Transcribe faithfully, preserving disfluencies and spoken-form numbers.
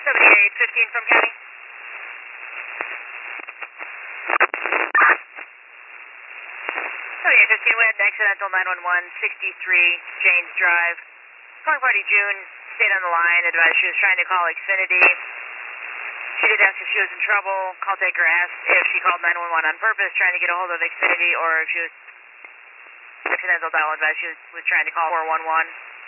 seventy-eight fifteen from county. seventy-eight fifteen, we had an accidental nine one one, sixty-three James Drive. Calling party June, stayed on the line, advised she was trying to call Xfinity. She did ask if she was in trouble. Call taker asked if she called nine one one on purpose, trying to get a hold of Xfinity, or if she was accidental dial advice she was, was trying to call four one one.